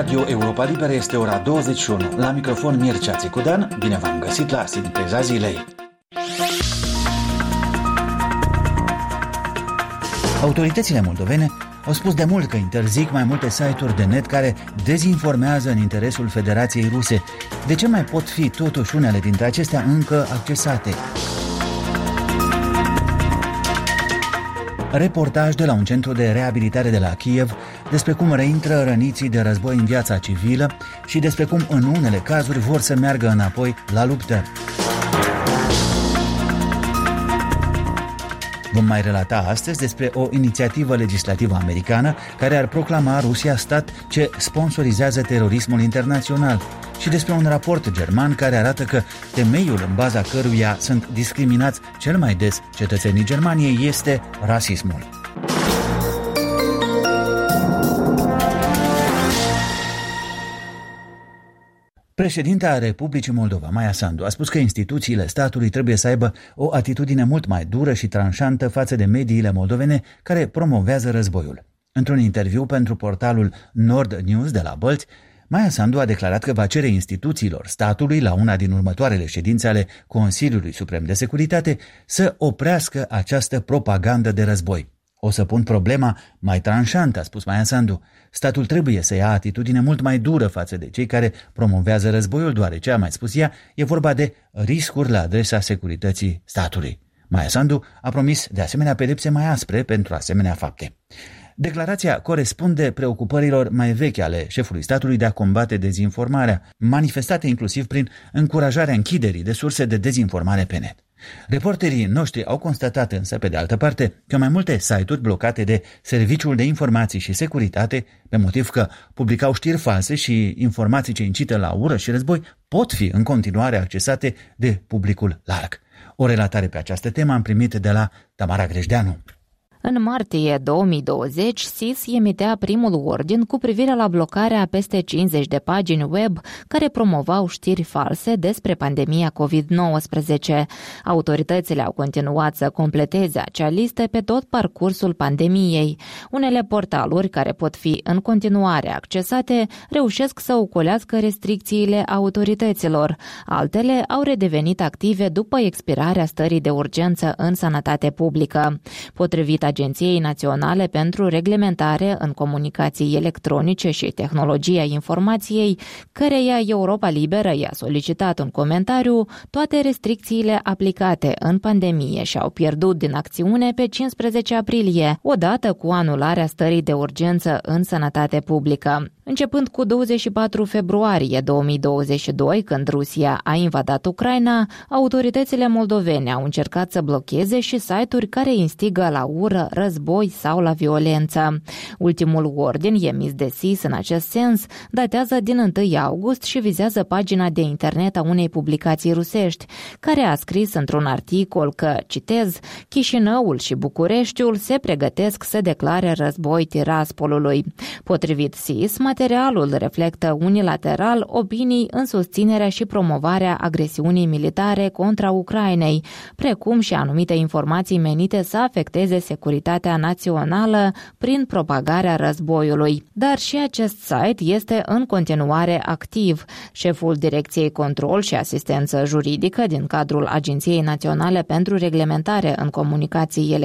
Radio Europa Liberă este ora 21. La microfon Mircea Țicudan, bine v-am găsit la Sinteza Zilei. Autoritățile moldovene au spus de mult că interzic mai multe site-uri de net care dezinformează în interesul Federației Ruse. De ce mai pot fi totuși unele dintre acestea încă accesate? Reportaj de la un centru de reabilitare de la Kiev despre cum reintră răniții de război în viața civilă și despre cum în unele cazuri vor să meargă înapoi la luptă. Vom mai relata astăzi despre o inițiativă legislativă americană care ar proclama Rusia stat ce sponsorizează terorismul internațional și despre un raport german care arată că temeiul în baza căruia sunt discriminați cel mai des cetățenii Germaniei este rasismul. Președinta Republicii Moldova, Maia Sandu, a spus că instituțiile statului trebuie să aibă o atitudine mult mai dură și tranșantă față de mediile moldovene care promovează războiul. Într-un interviu pentru portalul Nord News de la Bălți, Maia Sandu a declarat că va cere instituțiilor statului, la una din următoarele ședințe ale Consiliului Suprem de Securitate, să oprească această propagandă de război. O să pun problema mai tranșantă, a spus Maia Sandu. Statul trebuie să ia atitudine mult mai dură față de cei care promovează războiul, deoarece, a mai spus ea, e vorba de riscuri la adresa securității statului. Maia Sandu a promis de asemenea pedepse mai aspre pentru asemenea fapte. Declarația corespunde preocupărilor mai vechi ale șefului statului de a combate dezinformarea, manifestate inclusiv prin încurajarea închiderii de surse de dezinformare pe net. Reporterii noștri au constatat însă, pe de altă parte, că mai multe site-uri blocate de Serviciul de Informații și Securitate, pe motiv că publicau știri false și informații ce incită la ură și război, pot fi în continuare accesate de publicul larg. O relatare pe această temă am primit de la Tamara Grejdeanu. În martie 2020, SIS emitea primul ordin cu privire la blocarea a peste 50 de pagini web care promovau știri false despre pandemia COVID-19. Autoritățile au continuat să completeze acea listă pe tot parcursul pandemiei. Unele portaluri care pot fi în continuare accesate reușesc să ocolească restricțiile autorităților. Altele au redevenit active după expirarea stării de urgență în sănătate publică. Potrivit Agenției Naționale pentru Reglementare în Comunicații Electronice și Tehnologia Informației, căreia Europa Liberă i-a solicitat un comentariu, toate restricțiile aplicate în pandemie și-au pierdut din acțiune pe 15 aprilie, odată cu anularea stării de urgență în sănătate publică. Începând cu 24 februarie 2022, când Rusia a invadat Ucraina, autoritățile moldovene au încercat să blocheze și site-uri care instigă la ură, război sau la violență. Ultimul ordin emis de SIS în acest sens datează din 1 august și vizează pagina de internet a unei publicații rusești, care a scris într-un articol că, citez, Chișinăul și Bucureștiul se pregătesc să declare război Tiraspolului. Potrivit SIS, materialul reflectă unilateral opinii în susținerea și promovarea agresiunii militare contra Ucrainei, precum și anumite informații menite să afecteze securitatea națională prin propagarea războiului. Dar și acest site este în continuare activ. Șeful Direcției Control și Asistență Juridică din cadrul Agenției Naționale pentru Reglementare în Comunicații